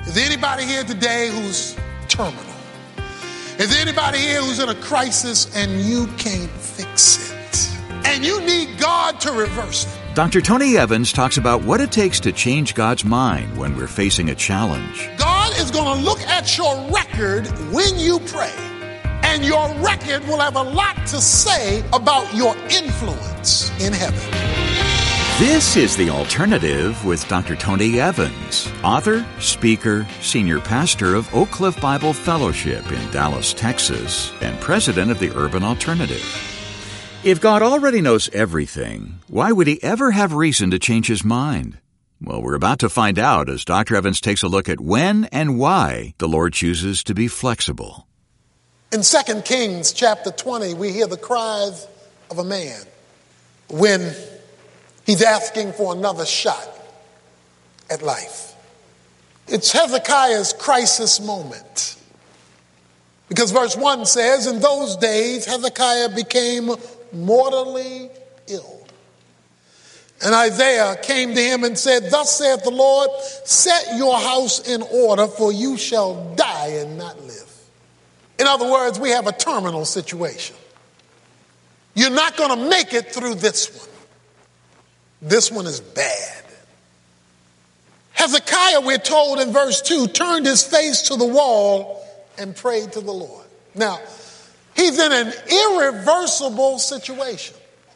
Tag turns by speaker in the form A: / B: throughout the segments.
A: Is there anybody here today who's terminal? Is there anybody here who's in a crisis and you can't fix it? And you need God to reverse it?
B: Dr. Tony Evans talks about what it takes to change God's mind when we're facing a challenge.
A: God is going to look at your record when you pray. And your record will have a lot to say about your influence in heaven.
B: This is The Alternative with Dr. Tony Evans, author, speaker, senior pastor of Oak Cliff Bible Fellowship in Dallas, Texas, and president of the Urban Alternative. If God already knows everything, why would he ever have reason to change his mind? Well, we're about to find out as Dr. Evans takes a look at when and why the Lord chooses to be flexible.
A: In 2 Kings chapter 20, we hear the cries of a man when he's asking for another shot at life. It's Hezekiah's crisis moment. Because verse 1 says, in those days Hezekiah became mortally ill. And Isaiah came to him and said, thus saith the Lord, set your house in order, for you shall die and not live. In other words, we have a terminal situation. You're not going to make it through this one. This one is bad. Hezekiah, we're told in verse 2, turned his face to the wall and prayed to the Lord. Now, he's in an irreversible situation.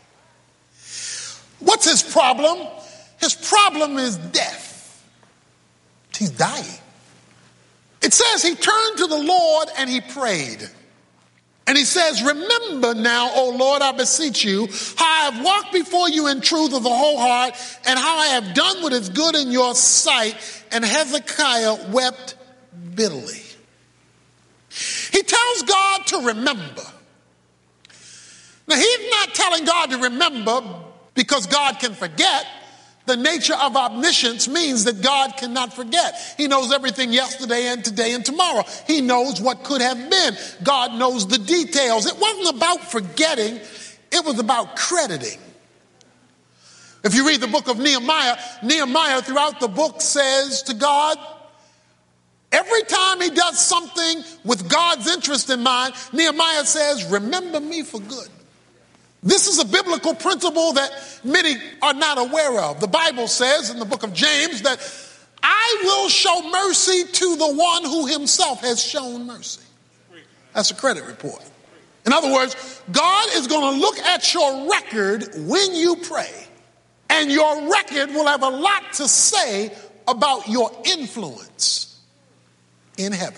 A: What's his problem? His problem is death. He's dying. It says he turned to the Lord and he prayed. And he says, remember now, O Lord, I beseech you, how I have walked before you in truth of the whole heart, and how I have done what is good in your sight. And Hezekiah wept bitterly. He tells God to remember. Now, he's not telling God to remember because God can forget. The nature of omniscience means that God cannot forget. He knows everything yesterday and today and tomorrow. He knows what could have been. God knows the details. It wasn't about forgetting. It was about crediting. If you read the book of Nehemiah, Nehemiah throughout the book says to God, every time he does something with God's interest in mind, Nehemiah says, remember me for good. This is a biblical principle that many are not aware of. The Bible says in the book of James that I will show mercy to the one who himself has shown mercy. That's a credit report. In other words, God is going to look at your record when you pray, and your record will have a lot to say about your influence in heaven.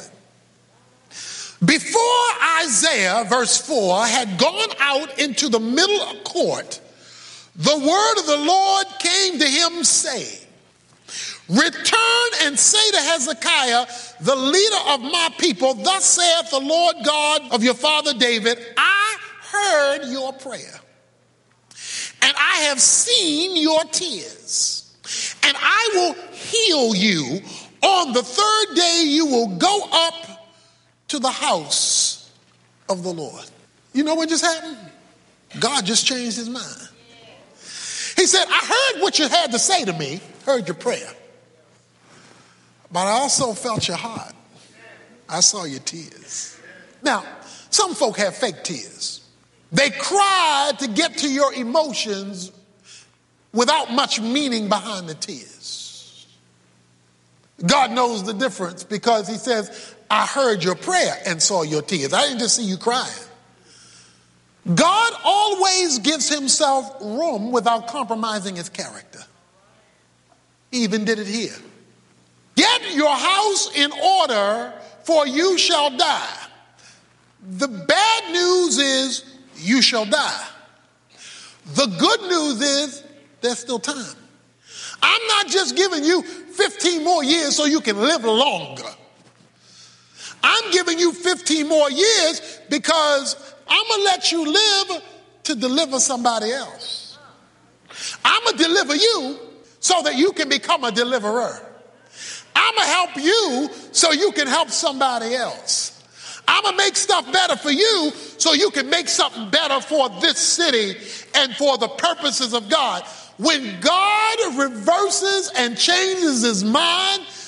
A: Before Isaiah, verse 4, had gone out into the middle of court, the word of the Lord came to him saying, return and say to Hezekiah, the leader of my people, thus saith the Lord God of your father David, I heard your prayer, and I have seen your tears, and I will heal you. On the third day you will go up to the house of the Lord. You know what just happened? God just changed his mind. He said, I heard what you had to say to me, heard your prayer, but I also felt your heart. I saw your tears. Now, some folk have fake tears. They cry to get to your emotions without much meaning behind the tears. God knows the difference because he says, I heard your prayer and saw your tears. I didn't just see you crying. God always gives himself room without compromising his character. He even did it here. Get your house in order, for you shall die. The bad news is you shall die. The good news is there's still time. I'm not just giving you 15 more years so you can live longer. I'm giving you 15 more years because I'm going to let you live to deliver somebody else. I'm going to deliver you so that you can become a deliverer. I'm going to help you so you can help somebody else. I'm going to make stuff better for you so you can make something better for this city and for the purposes of God. When God reverses and changes his mind,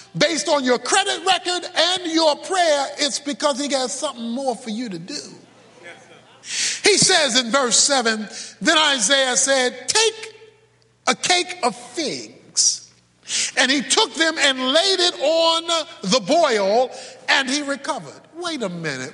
A: based on your credit record and your prayer, it's because he got something more for you to do. He says in verse 7, then Isaiah said, take a cake of figs. And he took them and laid it on the boil, and he recovered. Wait a minute.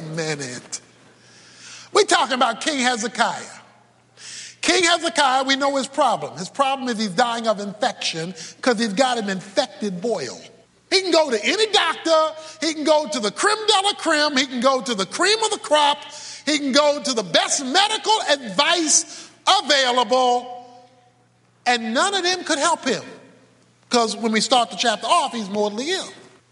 A: We're talking about King Hezekiah. King Hezekiah, we know his problem. His problem is he's dying of infection because he's got an infected boil. He can go to any doctor. He can go to the creme de la creme. He can go to the cream of the crop. He can go to the best medical advice available, and none of them could help him because when we start the chapter off, he's mortally ill.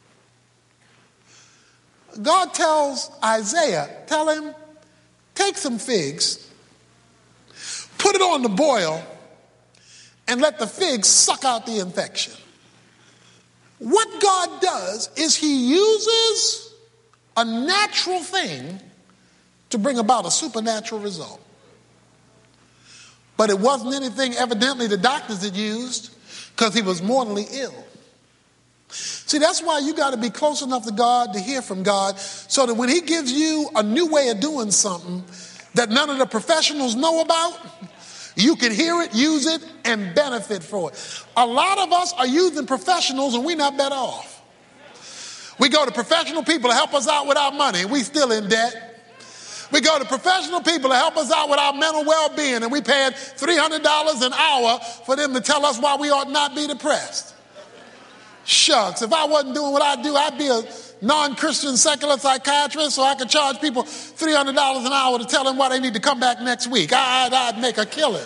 A: God tells Isaiah, tell him, take some figs, put it on the boil, and let the figs suck out the infection. What God does is he uses a natural thing to bring about a supernatural result. But it wasn't anything evidently the doctors had used because he was mortally ill. See, that's why you got to be close enough to God to hear from God so that when he gives you a new way of doing something that none of the professionals know about, you can hear it, use it, and benefit for it. A lot of us are using professionals and we're not better off. We go to professional people to help us out with our money and we still in debt. We go to professional people to help us out with our mental well-being and we paying $300 an hour for them to tell us why we ought not be depressed. Shucks, if I wasn't doing what I do, I'd be a non-Christian secular psychiatrist so I could charge people $300 an hour to tell them why they need to come back next week. I'd make a killing.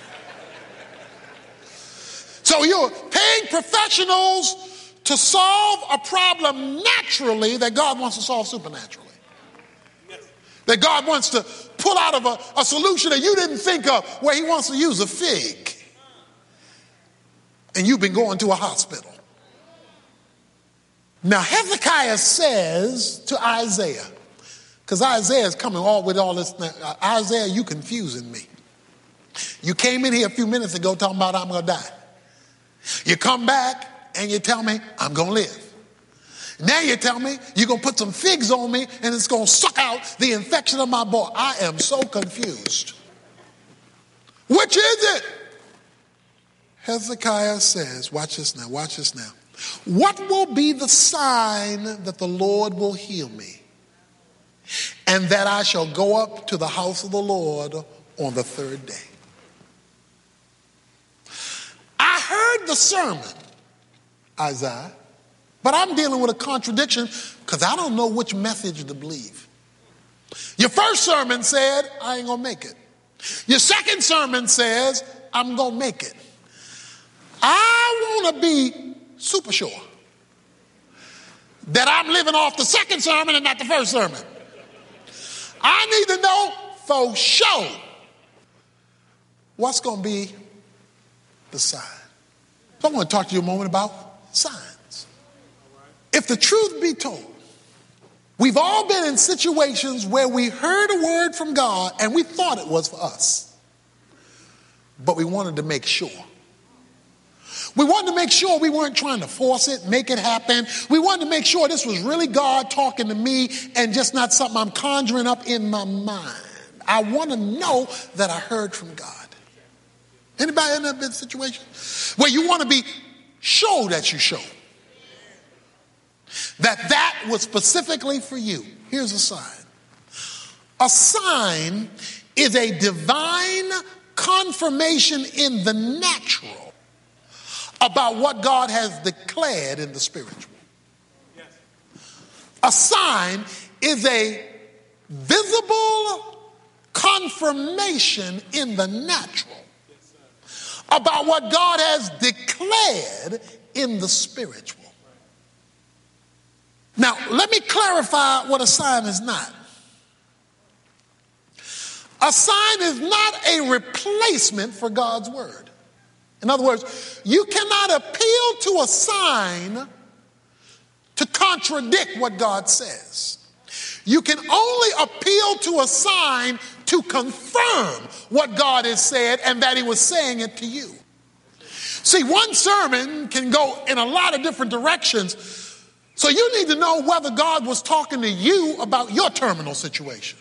A: So you're paying professionals to solve a problem naturally that God wants to solve supernaturally. That God wants to pull out of a solution that you didn't think of, where he wants to use a fig. And you've been going to a hospital. Now Hezekiah says to Isaiah, because Isaiah is coming with all this. Now, Isaiah, you confusing me. You came in here a few minutes ago talking about I'm going to die. You come back and you tell me I'm going to live. Now you tell me you're going to put some figs on me and it's going to suck out the infection of my body. I am so confused. Which is it? Hezekiah says, watch this now. What will be the sign that the Lord will heal me and that I shall go up to the house of the Lord on the third day? I heard the sermon, Isaiah, but I'm dealing with a contradiction because I don't know which message to believe. Your first sermon said, I ain't going to make it. Your second sermon says, I'm going to make it. I want to be super sure that I'm living off the second sermon and not the first sermon. I need to know for sure what's going to be the sign. So I want to talk to you a moment about signs. If the truth be told, we've all been in situations where we heard a word from God and we thought it was for us, but we wanted to make sure. We wanted to make sure we weren't trying to force it, make it happen. We wanted to make sure this was really God talking to me and just not something I'm conjuring up in my mind. I want to know that I heard from God. Anybody in that situation where you want to be sure that you show that was specifically for you? Here's a sign. A sign is a divine confirmation in the natural about what God has declared in the spiritual. A sign is a visible confirmation in the natural about what God has declared in the spiritual. Now, let me clarify what a sign is not. A sign is not a replacement for God's word. In other words, you cannot appeal to a sign to contradict what God says. You can only appeal to a sign to confirm what God has said and that he was saying it to you. See, one sermon can go in a lot of different directions, so you need to know whether God was talking to you about your terminal situation.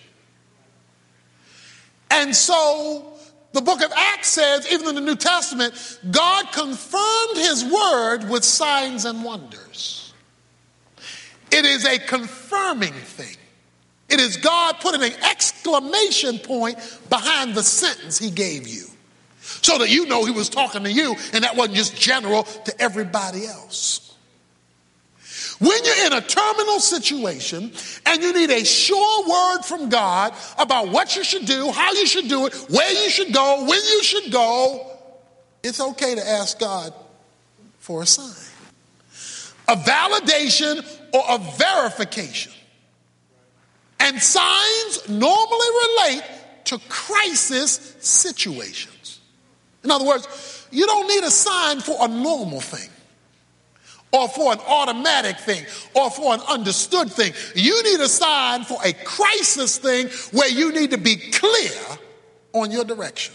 A: And so the book of Acts says, even in the New Testament, God confirmed his word with signs and wonders. It is a confirming thing. It is God putting an exclamation point behind the sentence he gave you, so that you know he was talking to you and that wasn't just general to everybody else. When you're in a terminal situation and you need a sure word from God about what you should do, how you should do it, where you should go, when you should go, it's okay to ask God for a sign, a validation or a verification. And signs normally relate to crisis situations. In other words, you don't need a sign for a normal thing, or for an automatic thing, or for an understood thing. You need a sign for a crisis thing where you need to be clear on your direction.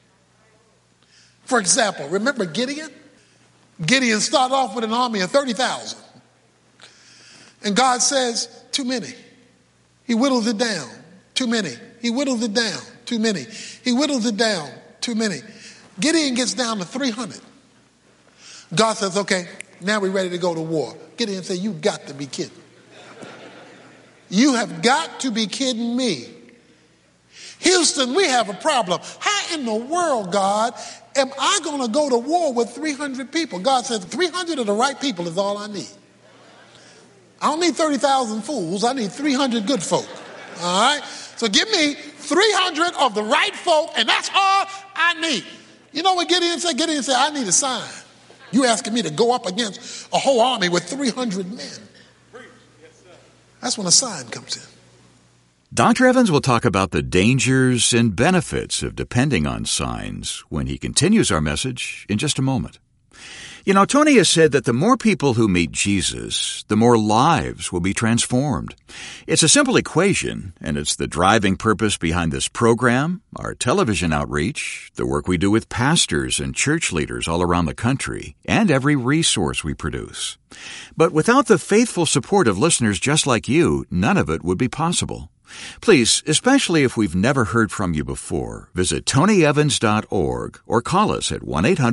A: For example, remember Gideon? Gideon started off with an army of 30,000. And God says, too many. He whittles it down, too many. He whittles it down, too many. He whittles it down, too many. Gideon gets down to 300. God says, okay, now we're ready to go to war. Gideon said, you got to be kidding. You have got to be kidding me. Houston, we have a problem. How in the world, God, am I going to go to war with 300 people? God says 300 of the right people is all I need. I don't need 30,000 fools. I need 300 good folk. All right? So give me 300 of the right folk, and that's all I need. You know what Gideon said? Gideon said, I need a sign. You asking me to go up against a whole army with 300 men. That's when a sign comes in.
B: Dr. Evans will talk about the dangers and benefits of depending on signs when he continues our message in just a moment. You know, Tony has said that the more people who meet Jesus, the more lives will be transformed. It's a simple equation, and it's the driving purpose behind this program, our television outreach, the work we do with pastors and church leaders all around the country, and every resource we produce. But without the faithful support of listeners just like you, none of it would be possible. Please, especially if we've never heard from you before, visit tonyevans.org or call us at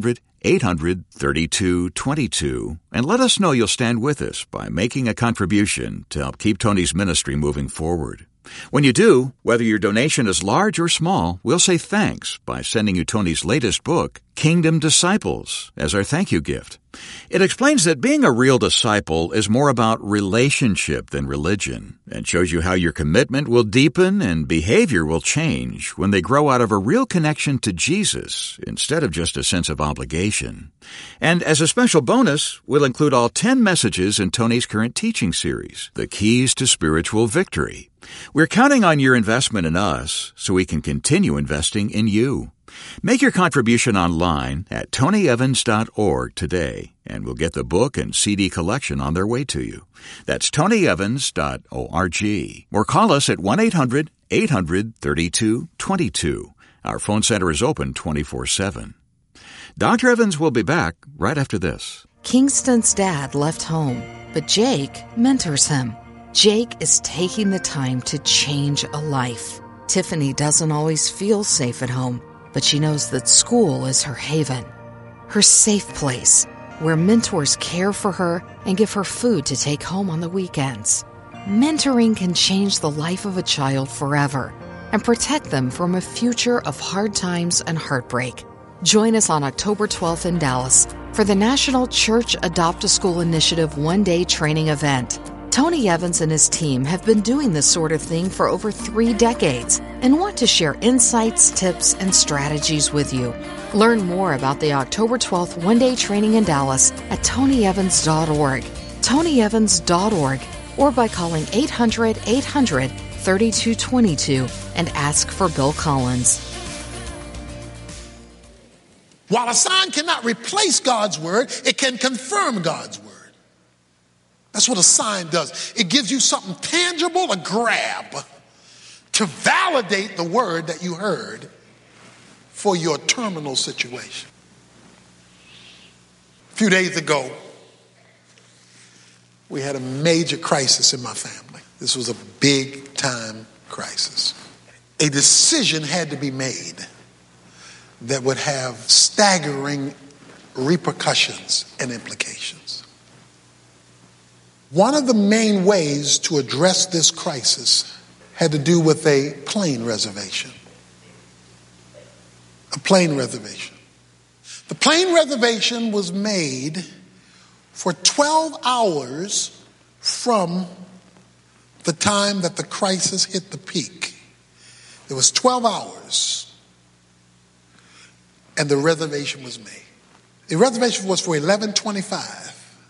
B: 1-800-800-3222 and let us know you'll stand with us by making a contribution to help keep Tony's ministry moving forward. When you do, whether your donation is large or small, we'll say thanks by sending you Tony's latest book, Kingdom Disciples, as our thank you gift. It explains that being a real disciple is more about relationship than religion, and shows you how your commitment will deepen and behavior will change when they grow out of a real connection to Jesus instead of just a sense of obligation. And as a special bonus, we'll include all 10 messages in Tony's current teaching series, The Keys to Spiritual Victory. We're counting on your investment in us so we can continue investing in you. Make your contribution online at tonyevans.org today, and we'll get the book and CD collection on their way to you. That's tonyevans.org. Or call us at 1-800-800-3222. Our phone center is open 24/7. Dr. Evans will be back right after this.
C: Kingston's dad left home, but Jake mentors him. Jake is taking the time to change a life. Tiffany doesn't always feel safe at home, but she knows that school is her haven, her safe place, where mentors care for her and give her food to take home on the weekends. Mentoring can change the life of a child forever and protect them from a future of hard times and heartbreak. Join us on October 12th in Dallas for the National Church Adopt a School Initiative one-day training event. Tony Evans and his team have been doing this sort of thing for over 3 decades and want to share insights, tips, and strategies with you. Learn more about the October 12th one-day training in Dallas at tonyevans.org, tonyevans.org, or by calling 800-800-3222 and ask for Bill Collins.
A: While a sign cannot replace God's word, it can confirm God's word. That's what a sign does. It gives you something tangible to grab to validate the word that you heard for your terminal situation. A few days ago, we had a major crisis in my family. This was a big time crisis. A decision had to be made that would have staggering repercussions and implications. One of the main ways to address this crisis had to do with a plane reservation. A plane reservation. The plane reservation was made for 12 hours from the time that the crisis hit the peak. It was 12 hours, and the reservation was made. The reservation was for 11:25.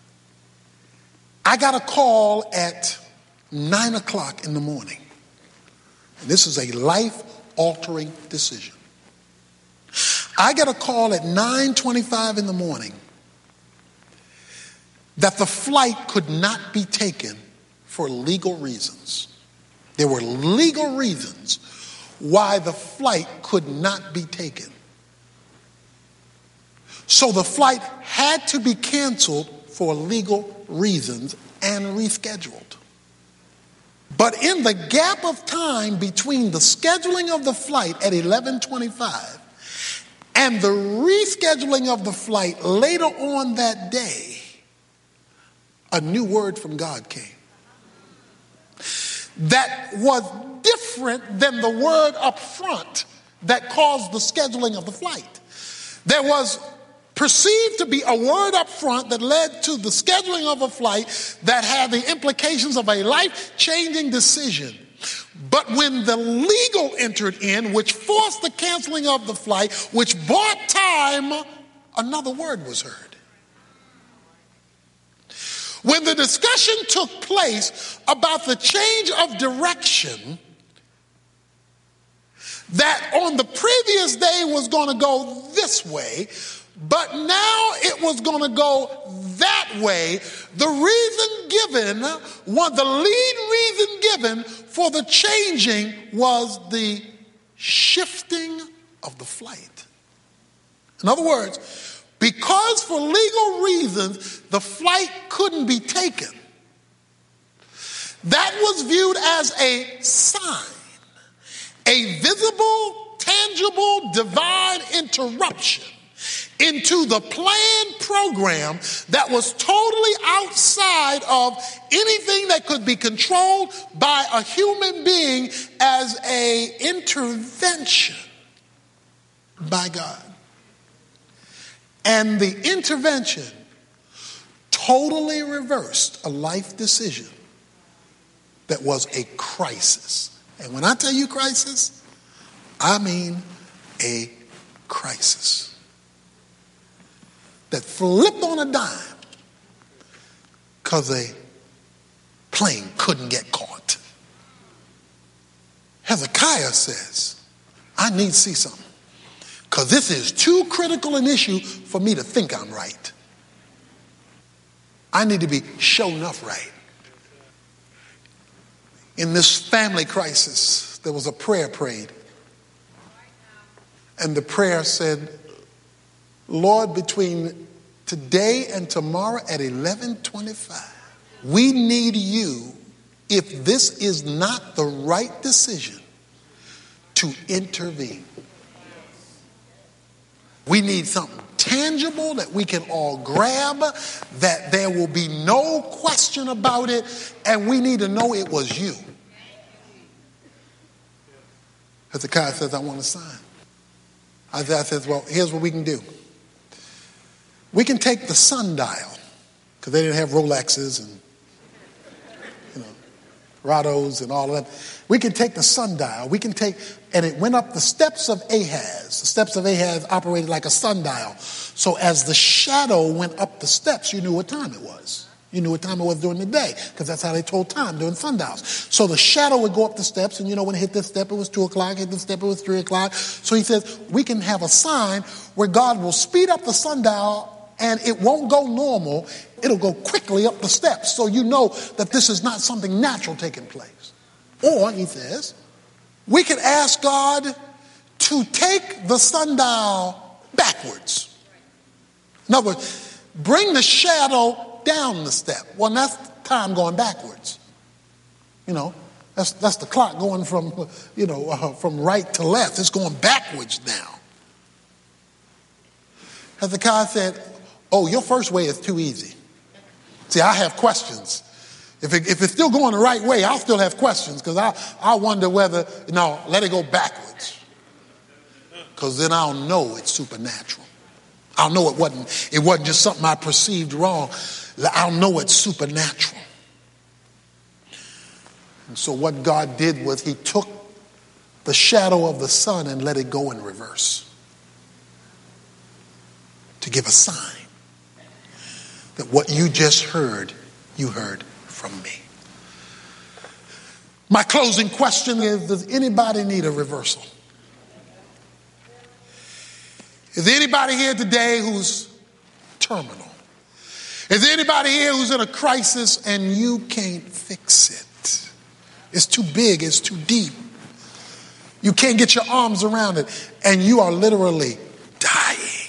A: I got a call at 9 o'clock in the morning. And this is a life-altering decision. I got a call at 9:25 in the morning that the flight could not be taken for legal reasons. There were legal reasons why the flight could not be taken. So the flight had to be canceled for legal reasons and rescheduled. But in the gap of time between the scheduling of the flight at 11:25 and the rescheduling of the flight later on that day, a new word from God came that was different than the word up front that caused the scheduling of the flight. There was perceived to be a word up front that led to the scheduling of a flight that had the implications of a life-changing decision. But when the legal entered in, which forced the canceling of the flight, which bought time, another word was heard. When the discussion took place about the change of direction that on the previous day was going to go this way, but now it was going to go that way, the lead reason given for the changing was the shifting of the flight. In other words, because for legal reasons the flight couldn't be taken, that was viewed as a sign, a visible, tangible, divine interruption into the planned program that was totally outside of anything that could be controlled by a human being as an intervention by God. And the intervention totally reversed a life decision that was a crisis. And when I tell you crisis, I mean a crisis that flipped on a dime because a plane couldn't get caught. Hezekiah says, I need to see something, because this is too critical an issue for me to think I'm right. I need to be sure enough right. In this family crisis, there was a prayer prayed. And the prayer said, Lord, between today and tomorrow at 11:25, we need you, if this is not the right decision, to intervene. We need something tangible that we can all grab, that there will be no question about it, and we need to know it was you. Hezekiah says, I want a sign. Isaiah says, well, here's what we can do. We can take the sundial, because they didn't have Rolexes and Rados and all of that. We can take the sundial. And it went up the steps of Ahaz. The steps of Ahaz operated like a sundial. So as the shadow went up the steps, you knew what time it was. You knew what time it was during the day, because that's how they told time, during sundials. So the shadow would go up the steps, and when it hit this step, it was 2 o'clock, hit this step, it was 3 o'clock. So he says, we can have a sign where God will speed up the sundial, and it won't go normal. It'll go quickly up the steps, so you know that this is not something natural taking place. Or, he says, we can ask God to take the sundial backwards. In other words, bring the shadow down the step. Well, that's time going backwards. You know, that's the clock going from, from right to left. It's going backwards now. Hezekiah said, oh, your first way is too easy. See, I have questions. If it's still going the right way, I'll still have questions because I wonder whether, no, let it go backwards. Because then I'll know it's supernatural. I'll know it wasn't just something I perceived wrong. I'll know it's supernatural. And so what God did was he took the shadow of the sun and let it go in reverse to give a sign that what you just heard, you heard from me. My closing question is, does anybody need a reversal? Is there anybody here today who's terminal? Is there anybody here who's in a crisis and you can't fix it? It's too big, it's too deep. You can't get your arms around it, and you are literally dying.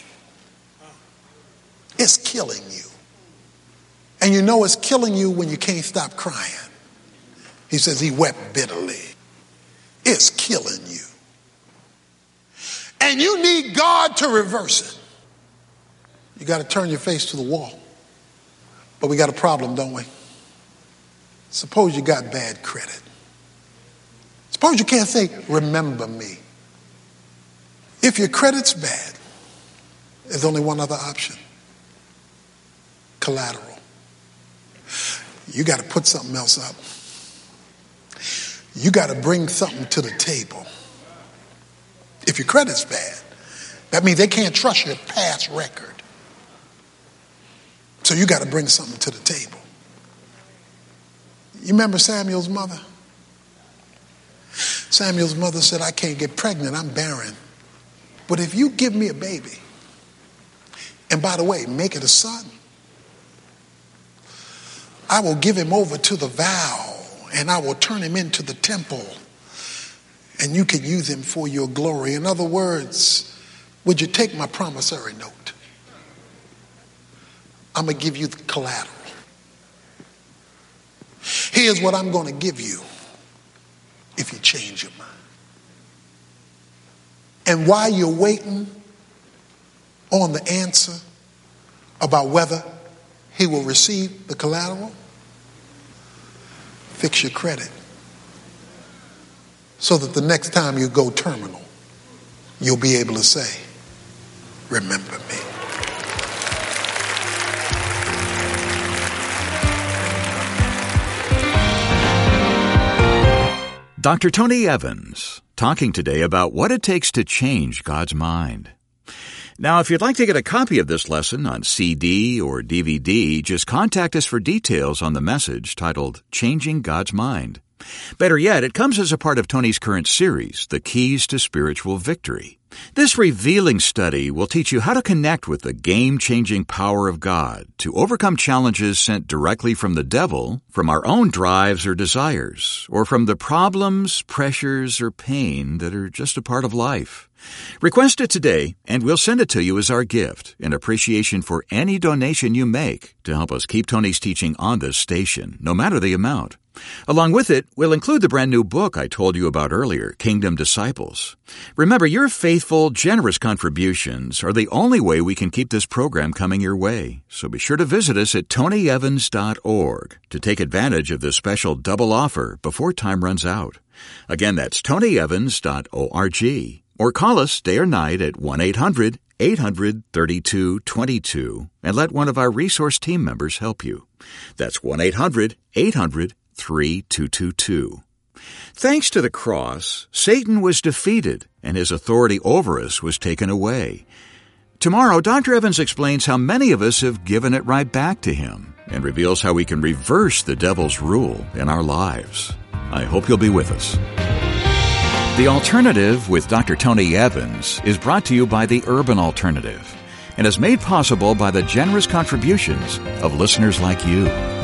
A: It's killing you. And you know it's killing you when you can't stop crying. He says he wept bitterly. It's killing you. And you need God to reverse it. You got to turn your face to the wall. But we got a problem, don't we? Suppose you got bad credit. Suppose you can't say, remember me. If your credit's bad, there's only one other option. Collateral. You got to put something else up. You got to bring something to the table. If your credit's bad, that means they can't trust your past record. So you got to bring something to the table. You remember Samuel's mother? Samuel's mother said, I can't get pregnant, I'm barren. But if you give me a baby, and by the way, make it a son, I will give him over to the vow, and I will turn him into the temple, and you can use him for your glory. In other words, would you take my promissory note? I'm going to give you the collateral. Here's what I'm going to give you if you change your mind. And while you're waiting on the answer about whether he will receive the collateral, fix your credit so that the next time you go terminal, you'll be able to say, remember me.
B: Dr. Tony Evans, talking today about what it takes to change God's mind. Now, if you'd like to get a copy of this lesson on CD or DVD, just contact us for details on the message titled Changing God's Mind. Better yet, it comes as a part of Tony's current series, The Keys to Spiritual Victory. This revealing study will teach you how to connect with the game-changing power of God to overcome challenges sent directly from the devil, from our own drives or desires, or from the problems, pressures, or pain that are just a part of life. Request it today, and we'll send it to you as our gift in appreciation for any donation you make to help us keep Tony's teaching on this station, no matter the amount. Along with it, we'll include the brand new book I told you about earlier, Kingdom Disciples. Remember, your faithful, generous contributions are the only way we can keep this program coming your way. So be sure to visit us at tonyevans.org to take advantage of this special double offer before time runs out. Again, that's tonyevans.org. Or call us day or night at 1-800-800-3222 and let one of our resource team members help you. That's 1-800-800-3222. Thanks to the cross, Satan was defeated and his authority over us was taken away. Tomorrow, Dr. Evans explains how many of us have given it right back to him and reveals how we can reverse the devil's rule in our lives. I hope you'll be with us. The Alternative with Dr. Tony Evans is brought to you by the Urban Alternative and is made possible by the generous contributions of listeners like you.